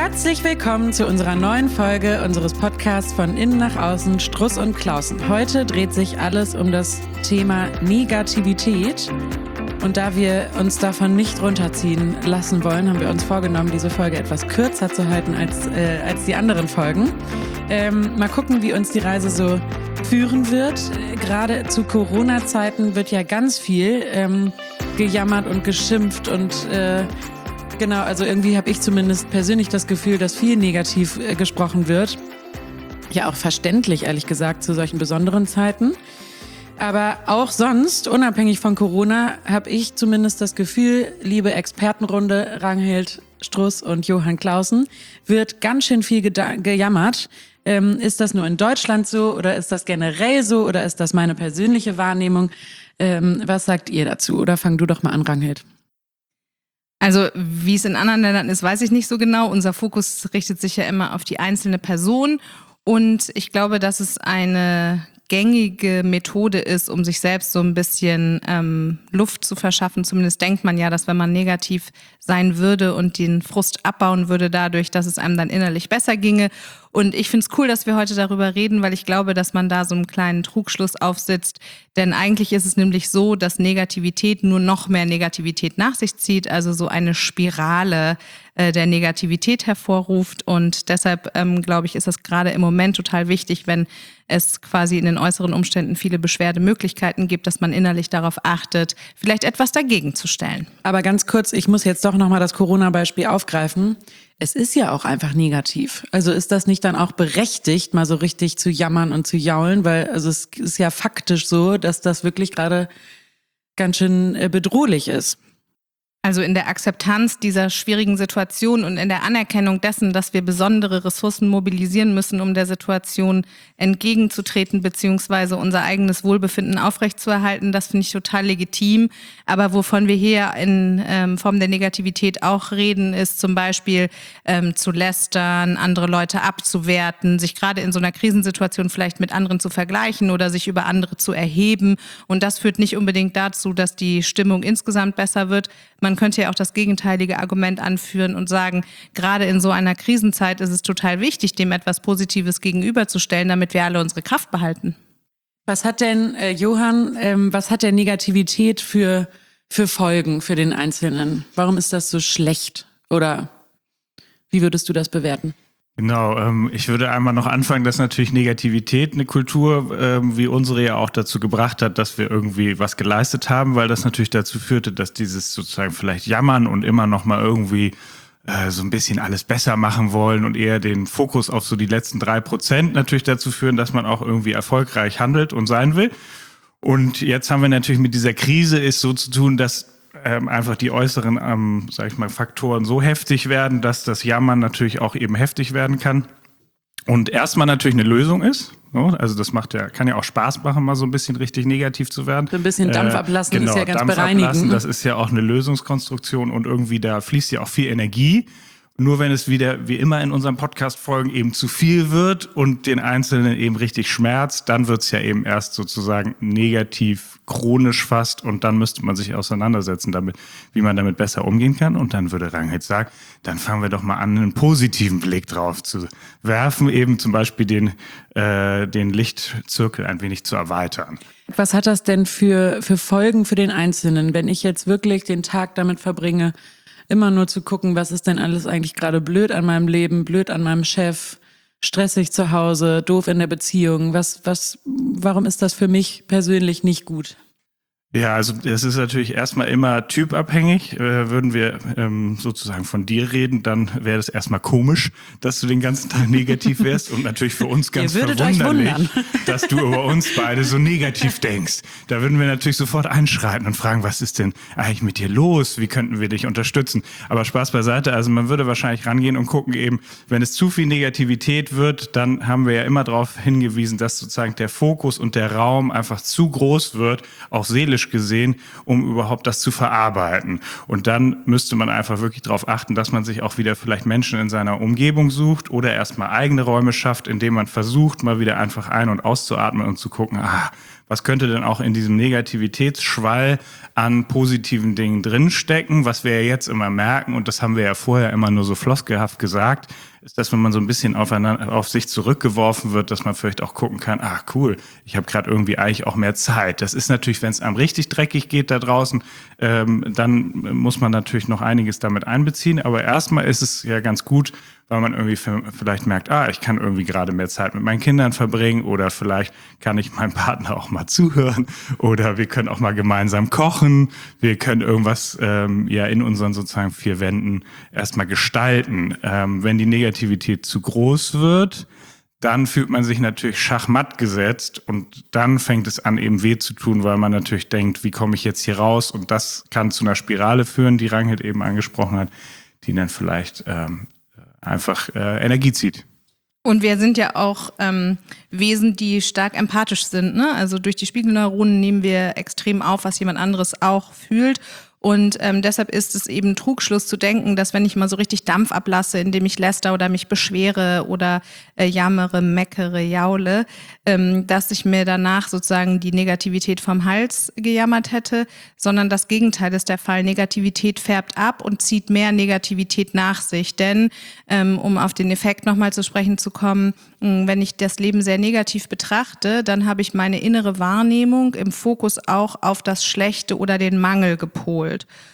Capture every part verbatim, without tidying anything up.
Herzlich willkommen zu unserer neuen Folge unseres Podcasts von Innen nach Außen, Struss und Clausen. Heute dreht sich alles um das Thema Negativität. Und da wir uns davon nicht runterziehen lassen wollen, haben wir uns vorgenommen, diese Folge etwas kürzer zu halten als, äh, als die anderen Folgen. Ähm, mal gucken, wie uns die Reise so führen wird. Gerade zu Corona-Zeiten wird ja ganz viel ähm, gejammert und geschimpft und äh, genau, also irgendwie habe ich zumindest persönlich das Gefühl, dass viel negativ äh, gesprochen wird. Ja, auch verständlich, ehrlich gesagt, zu solchen besonderen Zeiten. Aber auch sonst, unabhängig von Corona, habe ich zumindest das Gefühl, liebe Expertenrunde, Ranghild Struss und Johann Clausen, wird ganz schön viel geda- gejammert. Ähm, ist das nur in Deutschland so oder ist das generell so oder ist das meine persönliche Wahrnehmung? Ähm, was sagt ihr dazu? Oder fang du doch mal an, Ranghild. Also wie es in anderen Ländern ist, weiß ich nicht so genau. Unser Fokus richtet sich ja immer auf die einzelne Person. Und ich glaube, dass es eine gängige Methode ist, um sich selbst so ein bisschen ähm, Luft zu verschaffen. Zumindest denkt man ja, dass wenn man negativ sein würde und den Frust abbauen würde dadurch, dass es einem dann innerlich besser ginge. Und ich finde es cool, dass wir heute darüber reden, weil ich glaube, dass man da so einen kleinen Trugschluss aufsitzt. Denn eigentlich ist es nämlich so, dass Negativität nur noch mehr Negativität nach sich zieht, also so eine Spirale äh, der Negativität hervorruft. Und deshalb, ähm, glaube ich, ist das gerade im Moment total wichtig, wenn es quasi in den äußeren Umständen viele Beschwerdemöglichkeiten gibt, dass man innerlich darauf achtet, vielleicht etwas dagegen zu stellen. Aber ganz kurz, ich muss jetzt doch nochmal das Corona-Beispiel aufgreifen. Es ist ja auch einfach negativ. Also ist das nicht dann auch berechtigt, mal so richtig zu jammern und zu jaulen? Weil also es ist ja faktisch so, dass das wirklich gerade ganz schön bedrohlich ist. Also in der Akzeptanz dieser schwierigen Situation und in der Anerkennung dessen, dass wir besondere Ressourcen mobilisieren müssen, um der Situation entgegenzutreten beziehungsweise unser eigenes Wohlbefinden aufrechtzuerhalten, das finde ich total legitim. Aber wovon wir hier in ähm, Form der Negativität auch reden, ist zum Beispiel ähm, zu lästern, andere Leute abzuwerten, sich gerade in so einer Krisensituation vielleicht mit anderen zu vergleichen oder sich über andere zu erheben. Und das führt nicht unbedingt dazu, dass die Stimmung insgesamt besser wird. Man könnte ja auch das gegenteilige Argument anführen und sagen, gerade in so einer Krisenzeit ist es total wichtig, dem etwas Positives gegenüberzustellen, damit wir alle unsere Kraft behalten. Was hat denn, äh, Johann, ähm, was hat denn Negativität für, für Folgen für den Einzelnen? Warum ist das so schlecht? Oder wie würdest du das bewerten? Genau, ähm, ich würde einmal noch anfangen, dass natürlich Negativität eine Kultur ähm, wie unsere ja auch dazu gebracht hat, dass wir irgendwie was geleistet haben, weil das natürlich dazu führte, dass dieses sozusagen vielleicht Jammern und immer noch mal irgendwie äh, so ein bisschen alles besser machen wollen und eher den Fokus auf so die letzten drei Prozent natürlich dazu führen, dass man auch irgendwie erfolgreich handelt und sein will. Und jetzt haben wir natürlich mit dieser Krise ist so zu tun, dass Ähm, einfach die äußeren, ähm, sag ich mal, Faktoren so heftig werden, dass das Jammern natürlich auch eben heftig werden kann. Und erstmal natürlich eine Lösung ist. So, also das macht ja, kann ja auch Spaß machen, mal so ein bisschen richtig negativ zu werden. So ein bisschen Dampf ablassen äh, genau, ist ja ganz Dampf bereinigend. Ablassen, das ist ja auch eine Lösungskonstruktion und irgendwie da fließt ja auch viel Energie. Nur wenn es wieder, wie immer in unseren Podcast-Folgen, eben zu viel wird und den Einzelnen eben richtig schmerzt, dann wird's ja eben erst sozusagen negativ, chronisch fast und dann müsste man sich auseinandersetzen damit, wie man damit besser umgehen kann. Und dann würde Ranghild sagen, dann fangen wir doch mal an, einen positiven Blick drauf zu werfen, eben zum Beispiel den, äh, den Lichtzirkel ein wenig zu erweitern. Was hat das denn für, für Folgen für den Einzelnen, wenn ich jetzt wirklich den Tag damit verbringe, immer nur zu gucken, was ist denn alles eigentlich gerade blöd an meinem Leben, blöd an meinem Chef, stressig zu Hause, doof in der Beziehung. Was, was, warum ist das für mich persönlich nicht gut? Ja, also das ist natürlich erstmal immer typabhängig. Äh, würden wir ähm, sozusagen von dir reden, dann wäre das erstmal komisch, dass du den ganzen Tag negativ wärst und natürlich für uns ganz verwunderlich, dass du über uns beide so negativ denkst. Da würden wir natürlich sofort einschreiten und fragen, was ist denn eigentlich mit dir los? Wie könnten wir dich unterstützen? Aber Spaß beiseite, also man würde wahrscheinlich rangehen und gucken eben, wenn es zu viel Negativität wird, dann haben wir ja immer darauf hingewiesen, dass sozusagen der Fokus und der Raum einfach zu groß wird, auch seelisch energetisch gesehen, um überhaupt das zu verarbeiten. Und dann müsste man einfach wirklich darauf achten, dass man sich auch wieder vielleicht Menschen in seiner Umgebung sucht oder erstmal eigene Räume schafft, indem man versucht, mal wieder einfach ein- und auszuatmen und zu gucken, ah, was könnte denn auch in diesem Negativitätsschwall an positiven Dingen drinstecken? Was wir ja jetzt immer merken, und das haben wir ja vorher immer nur so floskelhaft gesagt, ist, dass wenn man so ein bisschen aufeinander, auf sich zurückgeworfen wird, dass man vielleicht auch gucken kann, ah cool, ich habe gerade irgendwie eigentlich auch mehr Zeit. Das ist natürlich, wenn es einem richtig dreckig geht da draußen, ähm, dann muss man natürlich noch einiges damit einbeziehen. Aber erstmal ist es ja ganz gut, weil man irgendwie vielleicht merkt, ah, ich kann irgendwie gerade mehr Zeit mit meinen Kindern verbringen oder vielleicht kann ich meinem Partner auch mal zuhören oder wir können auch mal gemeinsam kochen, wir können irgendwas ähm, ja in unseren sozusagen vier Wänden erstmal gestalten. Ähm, wenn die Negativität zu groß wird, dann fühlt man sich natürlich schachmatt gesetzt und dann fängt es an, eben weh zu tun, weil man natürlich denkt, wie komme ich jetzt hier raus? Und das kann zu einer Spirale führen, die Ranghild eben angesprochen hat, die dann vielleicht ähm, einfach äh, Energie zieht. Und wir sind ja auch ähm, Wesen, die stark empathisch sind, ne? Also durch die Spiegelneuronen nehmen wir extrem auf, was jemand anderes auch fühlt. Und ähm, deshalb ist es eben Trugschluss zu denken, dass wenn ich mal so richtig Dampf ablasse, indem ich läster oder mich beschwere oder äh, jammere, meckere, jaule, ähm, dass ich mir danach sozusagen die Negativität vom Hals gejammert hätte, sondern das Gegenteil ist der Fall. Negativität färbt ab und zieht mehr Negativität nach sich. Denn, ähm, um auf den Effekt nochmal zu sprechen zu kommen, mh, wenn ich das Leben sehr negativ betrachte, dann habe ich meine innere Wahrnehmung im Fokus auch auf das Schlechte oder den Mangel gepolt.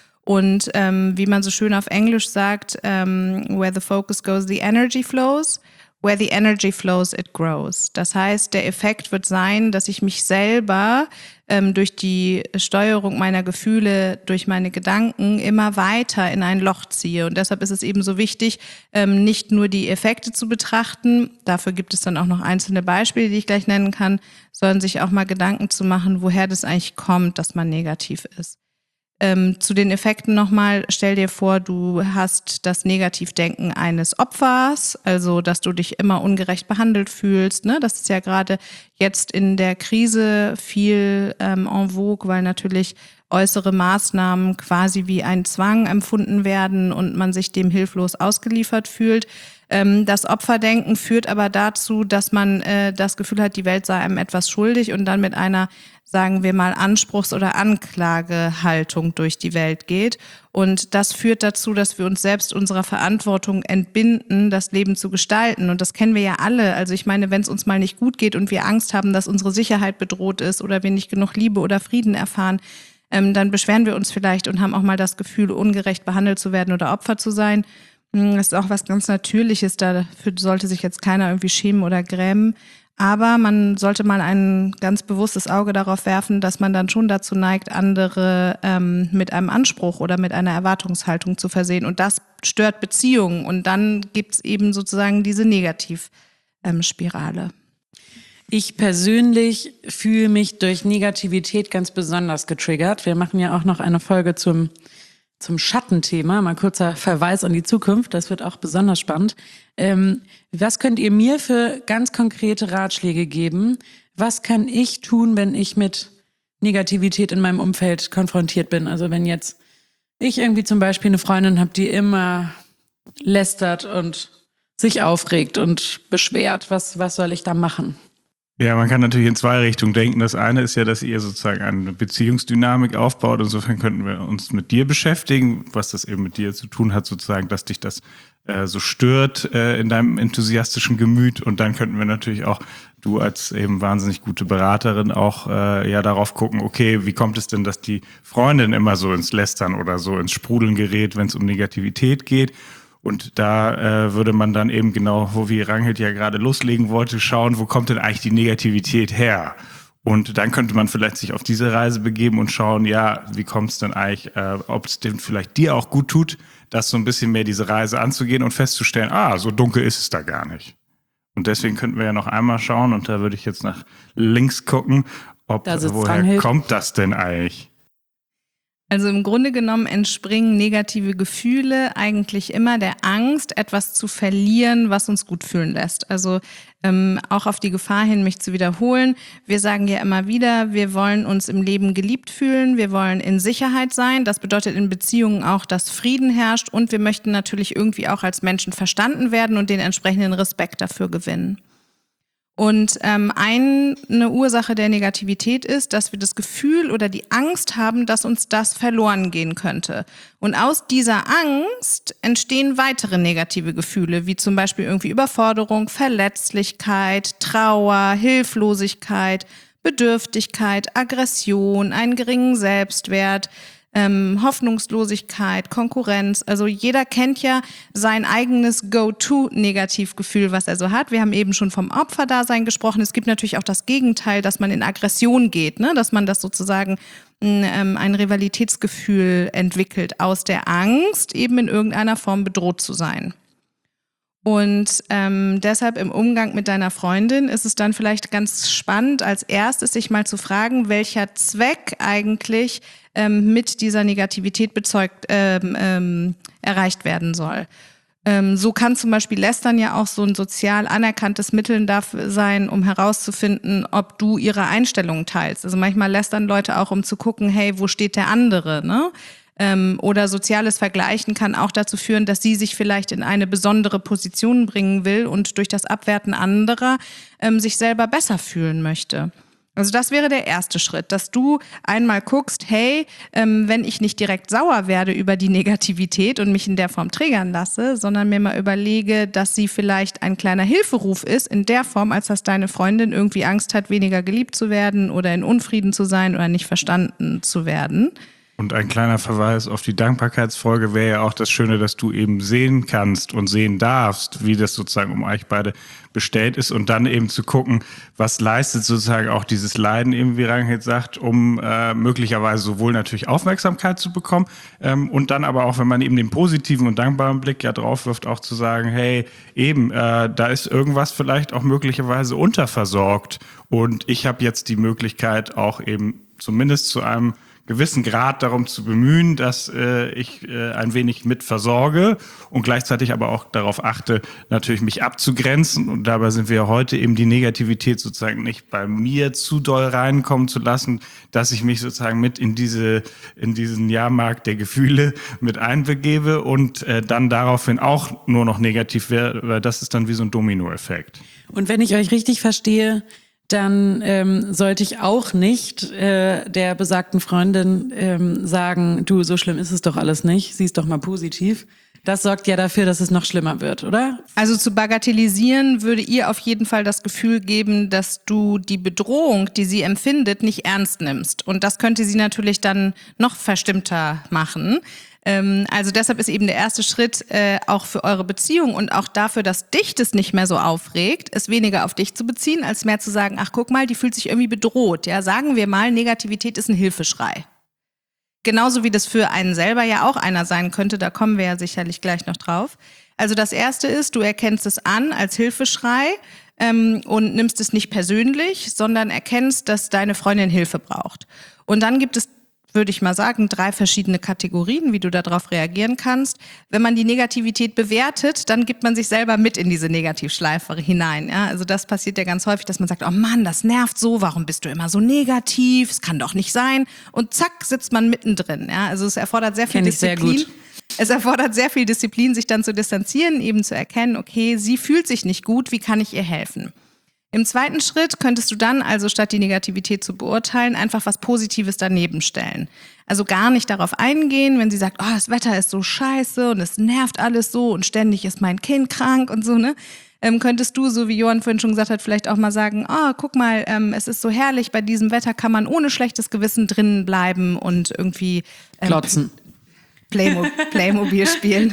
Und ähm, wie man so schön auf Englisch sagt, ähm, where the focus goes, the energy flows. Where the energy flows, it grows. Das heißt, der Effekt wird sein, dass ich mich selber ähm, durch die Steuerung meiner Gefühle, durch meine Gedanken immer weiter in ein Loch ziehe. Und deshalb ist es eben so wichtig, ähm, nicht nur die Effekte zu betrachten, dafür gibt es dann auch noch einzelne Beispiele, die ich gleich nennen kann, sondern sich auch mal Gedanken zu machen, woher das eigentlich kommt, dass man negativ ist. Ähm, zu den Effekten nochmal, stell dir vor, du hast das Negativdenken eines Opfers, also dass du dich immer ungerecht behandelt fühlst, ne? Das ist ja gerade jetzt in der Krise viel ähm, en vogue, weil natürlich äußere Maßnahmen quasi wie ein Zwang empfunden werden und man sich dem hilflos ausgeliefert fühlt. Ähm, das Opferdenken führt aber dazu, dass man äh, das Gefühl hat, die Welt sei einem etwas schuldig und dann mit einer, sagen wir mal, Anspruchs- oder Anklagehaltung durch die Welt geht. Und das führt dazu, dass wir uns selbst unserer Verantwortung entbinden, das Leben zu gestalten. Und das kennen wir ja alle. Also ich meine, wenn es uns mal nicht gut geht und wir Angst haben, dass unsere Sicherheit bedroht ist oder wir nicht genug Liebe oder Frieden erfahren, ähm, dann beschweren wir uns vielleicht und haben auch mal das Gefühl, ungerecht behandelt zu werden oder Opfer zu sein. Das ist auch was ganz Natürliches, dafür sollte sich jetzt keiner irgendwie schämen oder grämen. Aber man sollte mal ein ganz bewusstes Auge darauf werfen, dass man dann schon dazu neigt, andere ähm, mit einem Anspruch oder mit einer Erwartungshaltung zu versehen. Und das stört Beziehungen. Und dann gibt's eben sozusagen diese Negativspirale. Ich persönlich fühle mich durch Negativität ganz besonders getriggert. Wir machen ja auch noch eine Folge zum Zum Schattenthema, mal kurzer Verweis an die Zukunft, das wird auch besonders spannend. Ähm, was könnt ihr mir für ganz konkrete Ratschläge geben? Was kann ich tun, wenn ich mit Negativität in meinem Umfeld konfrontiert bin? Also wenn jetzt ich irgendwie zum Beispiel eine Freundin habe, die immer lästert und sich aufregt und beschwert, was, was soll ich da machen? Ja, man kann natürlich in zwei Richtungen denken. Das eine ist ja, dass ihr sozusagen eine Beziehungsdynamik aufbaut. Insofern könnten wir uns mit dir beschäftigen, was das eben mit dir zu tun hat, sozusagen, dass dich das äh, so stört äh, in deinem enthusiastischen Gemüt. Und dann könnten wir natürlich auch, du als eben wahnsinnig gute Beraterin, auch äh, ja darauf gucken, okay, wie kommt es denn, dass die Freundin immer so ins Lästern oder so ins Sprudeln gerät, wenn es um Negativität geht? Und da äh, würde man dann eben genau, wo wie Ranghild ja gerade loslegen wollte, schauen, wo kommt denn eigentlich die Negativität her? Und dann könnte man vielleicht sich auf diese Reise begeben und schauen, ja, wie kommt es denn eigentlich, äh, ob es denn vielleicht dir auch gut tut, das so ein bisschen mehr diese Reise anzugehen und festzustellen, ah, so dunkel ist es da gar nicht. Und deswegen könnten wir ja noch einmal schauen, und da würde ich jetzt nach links gucken, ob woher Ranghild. Kommt das denn eigentlich? Also im Grunde genommen entspringen negative Gefühle eigentlich immer der Angst, etwas zu verlieren, was uns gut fühlen lässt. Also ähm, auch auf die Gefahr hin, mich zu wiederholen. Wir sagen ja immer wieder, wir wollen uns im Leben geliebt fühlen, wir wollen in Sicherheit sein. Das bedeutet in Beziehungen auch, dass Frieden herrscht und wir möchten natürlich irgendwie auch als Menschen verstanden werden und den entsprechenden Respekt dafür gewinnen. Und ähm, eine Ursache der Negativität ist, dass wir das Gefühl oder die Angst haben, dass uns das verloren gehen könnte. Und aus dieser Angst entstehen weitere negative Gefühle, wie zum Beispiel irgendwie Überforderung, Verletzlichkeit, Trauer, Hilflosigkeit, Bedürftigkeit, Aggression, einen geringen Selbstwert, Ähm, Hoffnungslosigkeit, Konkurrenz. Also jeder kennt ja sein eigenes Go-To-Negativgefühl, was er so hat. Wir haben eben schon vom Opferdasein gesprochen. Es gibt natürlich auch das Gegenteil, dass man in Aggression geht, ne? Dass man das sozusagen ähm, ein Rivalitätsgefühl entwickelt aus der Angst, eben in irgendeiner Form bedroht zu sein. Und ähm, deshalb im Umgang mit deiner Freundin ist es dann vielleicht ganz spannend, als erstes sich mal zu fragen, welcher Zweck eigentlich ähm, mit dieser Negativität bezeugt, ähm, ähm, erreicht werden soll. Ähm, so kann zum Beispiel Lästern ja auch so ein sozial anerkanntes Mittel dafür sein, um herauszufinden, ob du ihre Einstellungen teilst. Also manchmal lästern Leute auch, um zu gucken, hey, wo steht der andere, ne? Ähm, oder soziales Vergleichen kann auch dazu führen, dass sie sich vielleicht in eine besondere Position bringen will und durch das Abwerten anderer ähm, sich selber besser fühlen möchte. Also das wäre der erste Schritt, dass du einmal guckst, hey, ähm, wenn ich nicht direkt sauer werde über die Negativität und mich in der Form triggern lasse, sondern mir mal überlege, dass sie vielleicht ein kleiner Hilferuf ist, in der Form, als dass deine Freundin irgendwie Angst hat, weniger geliebt zu werden oder in Unfrieden zu sein oder nicht verstanden zu werden. Und ein kleiner Verweis auf die Dankbarkeitsfolge wäre ja auch das Schöne, dass du eben sehen kannst und sehen darfst, wie das sozusagen um euch beide bestellt ist und dann eben zu gucken, was leistet sozusagen auch dieses Leiden eben, wie Rangit sagt, um äh, möglicherweise sowohl natürlich Aufmerksamkeit zu bekommen ähm, und dann aber auch, wenn man eben den positiven und dankbaren Blick ja drauf wirft, auch zu sagen, hey, eben, äh, da ist irgendwas vielleicht auch möglicherweise unterversorgt und ich habe jetzt die Möglichkeit auch eben zumindest zu einem gewissen Grad darum zu bemühen, dass äh, ich äh, ein wenig mit versorge und gleichzeitig aber auch darauf achte, natürlich mich abzugrenzen. Und dabei sind wir heute eben die Negativität sozusagen nicht bei mir zu doll reinkommen zu lassen, dass ich mich sozusagen mit in diese in diesen Jahrmarkt der Gefühle mit einbegebe und äh, dann daraufhin auch nur noch negativ wäre, weil das ist dann wie so ein Dominoeffekt. Und wenn ich euch richtig verstehe, dann ähm, sollte ich auch nicht äh, der besagten Freundin ähm, sagen, du, so schlimm ist es doch alles nicht, sieh's doch mal positiv. Das sorgt ja dafür, dass es noch schlimmer wird, oder? Also zu bagatellisieren würde ihr auf jeden Fall das Gefühl geben, dass du die Bedrohung, die sie empfindet, nicht ernst nimmst. Und das könnte sie natürlich dann noch verstimmter machen. Also deshalb ist eben der erste Schritt äh, auch für eure Beziehung und auch dafür, dass dich das nicht mehr so aufregt, es weniger auf dich zu beziehen, als mehr zu sagen, ach guck mal, die fühlt sich irgendwie bedroht. Ja, sagen wir mal, Negativität ist ein Hilfeschrei. Genauso wie das für einen selber ja auch einer sein könnte, da kommen wir ja sicherlich gleich noch drauf. Also das erste ist, du erkennst es an als Hilfeschrei ähm, und nimmst es nicht persönlich, sondern erkennst, dass deine Freundin Hilfe braucht. Und dann gibt es, würde ich mal sagen, drei verschiedene Kategorien, wie du darauf reagieren kannst. Wenn man die Negativität bewertet, dann gibt man sich selber mit in diese Negativschleife hinein. Ja? Also das passiert ja ganz häufig, dass man sagt, oh Mann, das nervt so, warum bist du immer so negativ? Es kann doch nicht sein. Und zack, sitzt man mittendrin. Ja? Also es erfordert sehr viel Kenn ich Disziplin. Sehr gut. Es erfordert sehr viel Disziplin, sich dann zu distanzieren, eben zu erkennen, okay, sie fühlt sich nicht gut, wie kann ich ihr helfen? Im zweiten Schritt könntest du dann also statt die Negativität zu beurteilen, einfach was Positives daneben stellen. Also gar nicht darauf eingehen, wenn sie sagt, oh, das Wetter ist so scheiße und es nervt alles so und ständig ist mein Kind krank und so, ne? Ähm, könntest du, so wie Johann vorhin schon gesagt hat, vielleicht auch mal sagen, oh, guck mal, ähm, es ist so herrlich, bei diesem Wetter kann man ohne schlechtes Gewissen drinnen bleiben und irgendwie ähm, klotzen. Playmo- Playmobil spielen.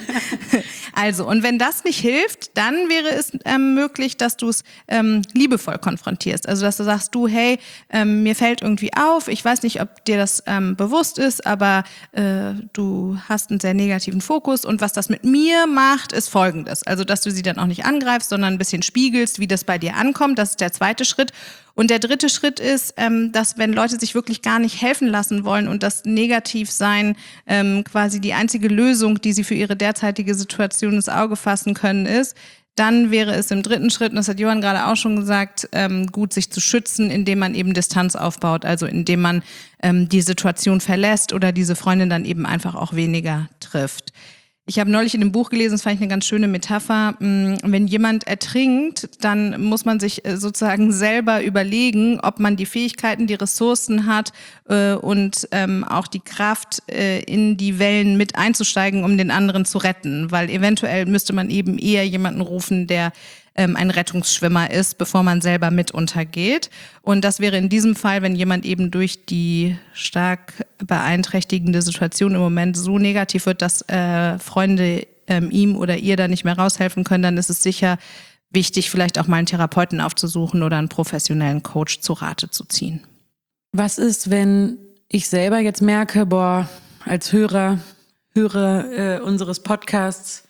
Also, und wenn das nicht hilft, dann wäre es ähm, möglich, dass du es ähm, liebevoll konfrontierst. Also, dass du sagst, du, hey, ähm, mir fällt irgendwie auf, ich weiß nicht, ob dir das ähm, bewusst ist, aber äh, du hast einen sehr negativen Fokus und was das mit mir macht, ist Folgendes. Also, dass du sie dann auch nicht angreifst, sondern ein bisschen spiegelst, wie das bei dir ankommt. Das ist der zweite Schritt. Und der dritte Schritt ist, ähm, dass wenn Leute sich wirklich gar nicht helfen lassen wollen und das Negativsein ähm, quasi die einzige Lösung, die sie für ihre derzeitige Situation ins Auge fassen können, ist, dann wäre es im dritten Schritt, und das hat Johann gerade auch schon gesagt, ähm, gut, sich zu schützen, indem man eben Distanz aufbaut, also indem man ähm, die Situation verlässt oder diese Freundin dann eben einfach auch weniger trifft. Ich habe neulich in dem Buch gelesen, das fand ich eine ganz schöne Metapher, wenn jemand ertrinkt, dann muss man sich sozusagen selber überlegen, ob man die Fähigkeiten, die Ressourcen hat äh, und ähm, auch die Kraft, äh, in die Wellen mit einzusteigen, um den anderen zu retten. Weil eventuell müsste man eben eher jemanden rufen, der ähm, ein Rettungsschwimmer ist, bevor man selber mit untergeht. Und das wäre in diesem Fall, wenn jemand eben durch die stark beeinträchtigende Situation im Moment so negativ wird, dass äh, Freunde ähm, ihm oder ihr da nicht mehr raushelfen können, dann ist es sicher wichtig, vielleicht auch mal einen Therapeuten aufzusuchen oder einen professionellen Coach zu Rate zu ziehen. Was ist, wenn ich selber jetzt merke, boah, als Hörer, Hörer äh, unseres Podcasts,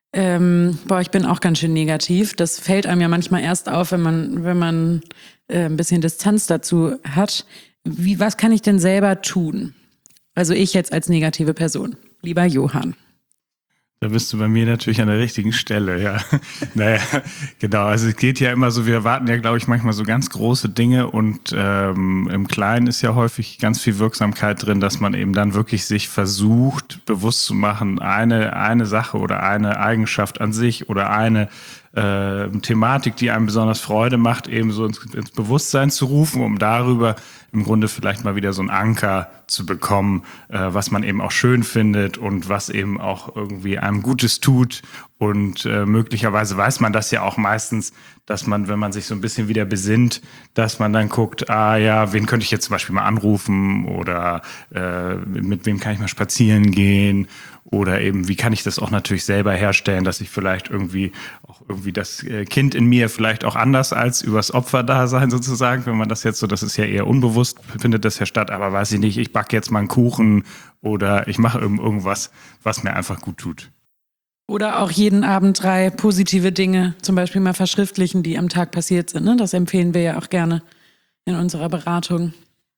ähm, boah, ich bin auch ganz schön negativ. Das fällt einem ja manchmal erst auf, wenn man, wenn man äh, ein bisschen Distanz dazu hat. Wie, was kann ich denn selber tun? Also ich jetzt als negative Person. Lieber Johann. Da bist du bei mir natürlich an der richtigen Stelle, ja. Naja, genau. Also es geht ja immer so, wir erwarten ja, glaube ich, manchmal so ganz große Dinge und ähm, im Kleinen ist ja häufig ganz viel Wirksamkeit drin, dass man eben dann wirklich sich versucht, bewusst zu machen, eine, eine Sache oder eine Eigenschaft an sich oder eine äh, Thematik, die einem besonders Freude macht, eben so ins, ins Bewusstsein zu rufen, um darüber im Grunde vielleicht mal wieder so einen Anker zu bekommen, äh, was man eben auch schön findet und was eben auch irgendwie einem Gutes tut. Und äh, möglicherweise weiß man das ja auch meistens, dass man, wenn man sich so ein bisschen wieder besinnt, dass man dann guckt, ah ja, wen könnte ich jetzt zum Beispiel mal anrufen oder äh, mit wem kann ich mal spazieren gehen oder eben, wie kann ich das auch natürlich selber herstellen, dass ich vielleicht irgendwie auch irgendwie das Kind in mir vielleicht auch anders als übers Opferdasein sozusagen, wenn man das jetzt so, das ist ja eher unbewusst, findet das ja statt, aber weiß ich nicht, ich backe jetzt mal einen Kuchen oder ich mache irgendwas, was mir einfach gut tut. Oder auch jeden Abend drei positive Dinge zum Beispiel mal verschriftlichen, die am Tag passiert sind. Ne? Das empfehlen wir ja auch gerne in unserer Beratung.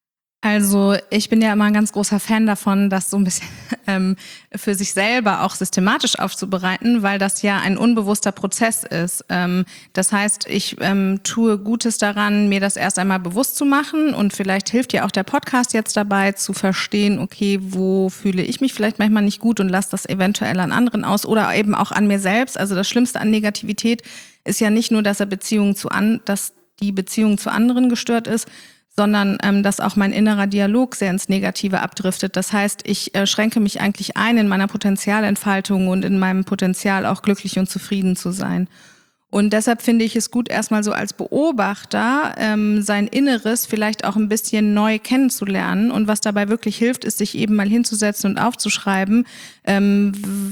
Also ich bin ja immer ein ganz großer Fan davon, das so ein bisschen ähm, für sich selber auch systematisch aufzubereiten, weil das ja ein unbewusster Prozess ist. Ähm, das heißt, ich ähm, tue Gutes daran, mir das erst einmal bewusst zu machen und vielleicht hilft ja auch der Podcast jetzt dabei zu verstehen, okay, wo fühle ich mich vielleicht manchmal nicht gut und lasse das eventuell an anderen aus oder eben auch an mir selbst. Also das Schlimmste an Negativität ist ja nicht nur, dass er Beziehung zu an, dass die Beziehung zu anderen gestört ist, sondern ähm, dass auch mein innerer Dialog sehr ins Negative abdriftet. Das heißt, ich äh, schränke mich eigentlich ein in meiner Potenzialentfaltung und in meinem Potenzial auch glücklich und zufrieden zu sein. Und deshalb finde ich es gut, erstmal so als Beobachter ähm, sein Inneres vielleicht auch ein bisschen neu kennenzulernen. Und was dabei wirklich hilft, ist, sich eben mal hinzusetzen und aufzuschreiben, ähm,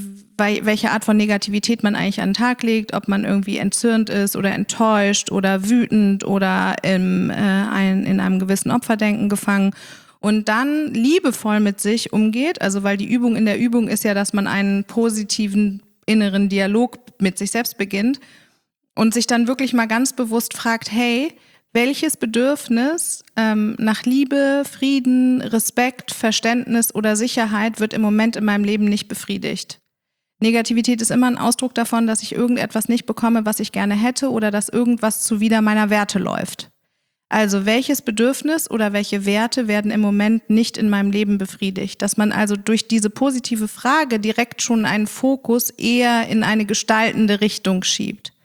bei welche Art von Negativität man eigentlich an den Tag legt, ob man irgendwie entzürnt ist oder enttäuscht oder wütend oder im, äh, ein, in einem gewissen Opferdenken gefangen. Und dann liebevoll mit sich umgeht, also weil die Übung in der Übung ist ja, dass man einen positiven inneren Dialog mit sich selbst beginnt und sich dann wirklich mal ganz bewusst fragt, hey, welches Bedürfnis ähm, nach Liebe, Frieden, Respekt, Verständnis oder Sicherheit wird im Moment in meinem Leben nicht befriedigt? Negativität ist immer ein Ausdruck davon, dass ich irgendetwas nicht bekomme, was ich gerne hätte oder dass irgendwas zuwider meiner Werte läuft. Also welches Bedürfnis oder welche Werte werden im Moment nicht in meinem Leben befriedigt? Dass man also durch diese positive Frage direkt schon einen Fokus eher in eine gestaltende Richtung schiebt.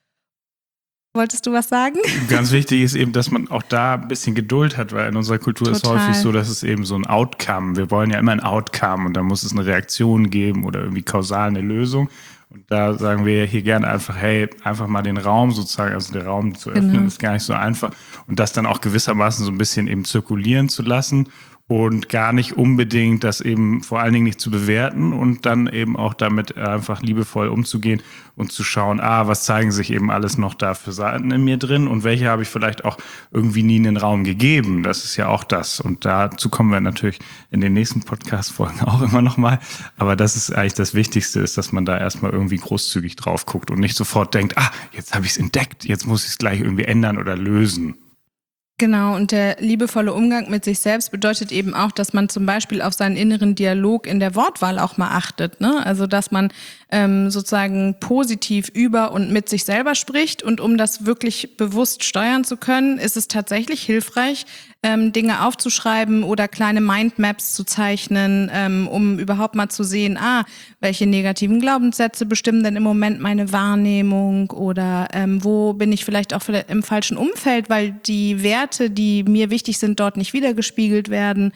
Wolltest du was sagen? Ganz wichtig ist eben, dass man auch da ein bisschen Geduld hat, weil in unserer Kultur Total. ist häufig so, dass es eben so ein Outcome, wir wollen ja immer ein Outcome und da muss es eine Reaktion geben oder irgendwie kausal eine Lösung. Und da sagen wir hier gerne einfach, hey, einfach mal den Raum sozusagen, also den Raum zu öffnen, genau. ist gar nicht so einfach. Und das dann auch gewissermaßen so ein bisschen eben zirkulieren zu lassen und gar nicht unbedingt das eben vor allen Dingen nicht zu bewerten und dann eben auch damit einfach liebevoll umzugehen und zu schauen, ah, was zeigen sich eben alles noch da für Seiten in mir drin und welche habe ich vielleicht auch irgendwie nie in den Raum gegeben. Das ist ja auch das. Und dazu kommen wir natürlich in den nächsten Podcast-Folgen auch immer noch mal. Aber das ist eigentlich das Wichtigste, ist, dass man da erstmal irgendwie großzügig drauf guckt und nicht sofort denkt, ah, jetzt habe ich es entdeckt, jetzt muss ich es gleich irgendwie ändern oder lösen. Genau, und der liebevolle Umgang mit sich selbst bedeutet eben auch, dass man zum Beispiel auf seinen inneren Dialog in der Wortwahl auch mal achtet, ne? Also dass man ähm, sozusagen positiv über und mit sich selber spricht, und um das wirklich bewusst steuern zu können, ist es tatsächlich hilfreich, ähm, Dinge aufzuschreiben oder kleine Mindmaps zu zeichnen, ähm, um überhaupt mal zu sehen, ah, welche negativen Glaubenssätze bestimmen denn im Moment meine Wahrnehmung, oder ähm, wo bin ich vielleicht auch im falschen Umfeld, weil die Werte, die mir wichtig sind, dort nicht wiedergespiegelt werden.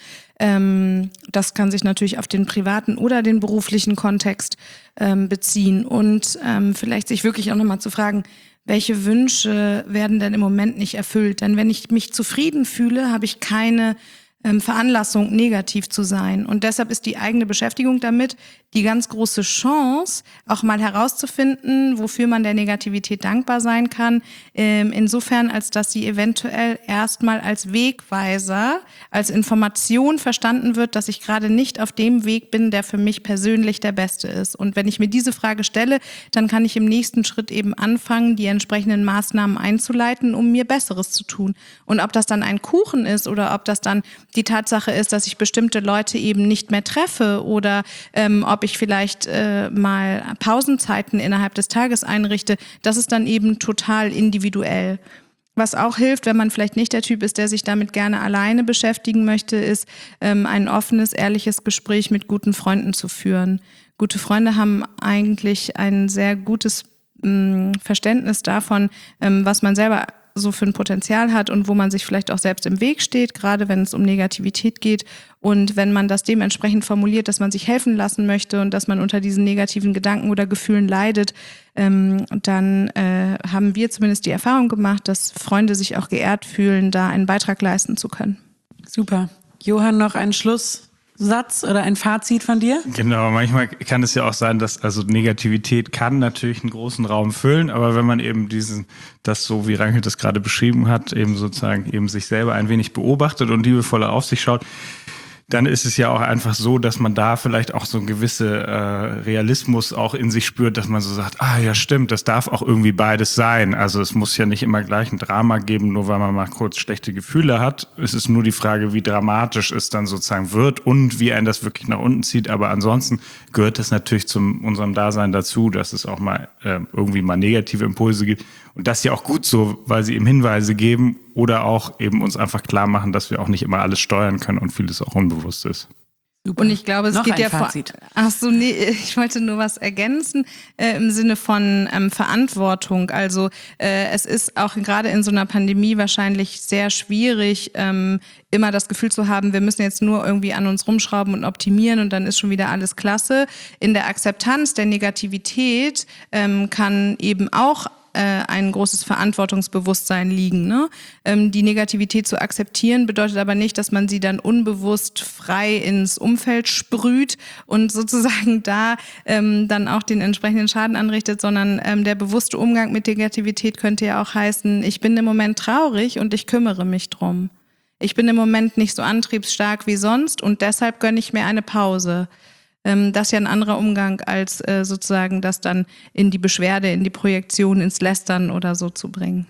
Ähm, das kann sich natürlich auf den privaten oder den beruflichen Kontext ähm, beziehen, und ähm, vielleicht sich wirklich auch nochmal zu fragen, welche Wünsche werden denn im Moment nicht erfüllt? Denn wenn ich mich zufrieden fühle, habe ich keine ähm, Veranlassung, negativ zu sein. Und deshalb ist die eigene Beschäftigung damit die ganz große Chance, auch mal herauszufinden, wofür man der Negativität dankbar sein kann, ähm, insofern, als dass sie eventuell erstmal als Wegweiser, als Information verstanden wird, dass ich gerade nicht auf dem Weg bin, der für mich persönlich der beste ist. Und wenn ich mir diese Frage stelle, dann kann ich im nächsten Schritt eben anfangen, die entsprechenden Maßnahmen einzuleiten, um mir Besseres zu tun. Und ob das dann ein Kuchen ist oder ob das dann die Tatsache ist, dass ich bestimmte Leute eben nicht mehr treffe, oder ähm, ob ich vielleicht äh, mal Pausenzeiten innerhalb des Tages einrichte, das ist dann eben total individuell. Was auch hilft, wenn man vielleicht nicht der Typ ist, der sich damit gerne alleine beschäftigen möchte, ist ähm, ein offenes, ehrliches Gespräch mit guten Freunden zu führen. Gute Freunde haben eigentlich ein sehr gutes mh, Verständnis davon, ähm, was man selber so für ein Potenzial hat und wo man sich vielleicht auch selbst im Weg steht, gerade wenn es um Negativität geht. Und wenn man das dementsprechend formuliert, dass man sich helfen lassen möchte und dass man unter diesen negativen Gedanken oder Gefühlen leidet, ähm, dann äh, haben wir zumindest die Erfahrung gemacht, dass Freunde sich auch geehrt fühlen, da einen Beitrag leisten zu können. Super. Johann, noch ein Schlusssatz oder ein Fazit von dir? Genau, manchmal kann es ja auch sein, dass also Negativität kann natürlich einen großen Raum füllen, aber wenn man eben diesen, das so wie Rangel das gerade beschrieben hat, eben sozusagen eben sich selber ein wenig beobachtet und liebevoller auf sich schaut, dann ist es ja auch einfach so, dass man da vielleicht auch so ein gewisse äh, Realismus auch in sich spürt, dass man so sagt, ah ja stimmt, das darf auch irgendwie beides sein. Also es muss ja nicht immer gleich ein Drama geben, nur weil man mal kurz schlechte Gefühle hat. Es ist nur die Frage, wie dramatisch es dann sozusagen wird und wie einen das wirklich nach unten zieht. Aber ansonsten gehört das natürlich zu unserem Dasein dazu, dass es auch mal äh, irgendwie mal negative Impulse gibt. Und das ist ja auch gut so, weil sie eben Hinweise geben oder auch eben uns einfach klar machen, dass wir auch nicht immer alles steuern können und vieles auch unbewusst ist. Super. Und ich glaube, es Noch geht ein ja Fazit. vor. Ach so, nee, ich wollte nur was ergänzen äh, im Sinne von ähm, Verantwortung. Also äh, es ist auch gerade in so einer Pandemie wahrscheinlich sehr schwierig, ähm, immer das Gefühl zu haben, wir müssen jetzt nur irgendwie an uns rumschrauben und optimieren und dann ist schon wieder alles klasse. In der Akzeptanz der Negativität ähm, kann eben auch ein großes Verantwortungsbewusstsein liegen. Ne? Ähm, die Negativität zu akzeptieren bedeutet aber nicht, dass man sie dann unbewusst frei ins Umfeld sprüht und sozusagen da ähm, dann auch den entsprechenden Schaden anrichtet, sondern ähm, der bewusste Umgang mit Negativität könnte ja auch heißen, ich bin im Moment traurig und ich kümmere mich drum. Ich bin im Moment nicht so antriebsstark wie sonst und deshalb gönne ich mir eine Pause. Das ist ja ein anderer Umgang, als äh, sozusagen das dann in die Beschwerde, in die Projektion, ins Lästern oder so zu bringen.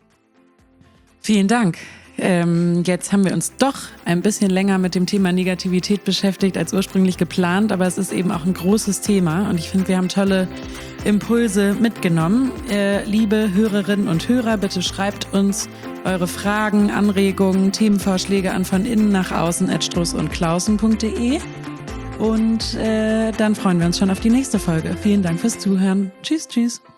Vielen Dank. Ähm, jetzt haben wir uns doch ein bisschen länger mit dem Thema Negativität beschäftigt als ursprünglich geplant, aber es ist eben auch ein großes Thema und ich finde, wir haben tolle Impulse mitgenommen. Äh, liebe Hörerinnen und Hörer, bitte schreibt uns eure Fragen, Anregungen, Themenvorschläge an von innen nach außen at struss und klausen punkt de. Und äh, dann freuen wir uns schon auf die nächste Folge. Vielen Dank fürs Zuhören. Tschüss, tschüss.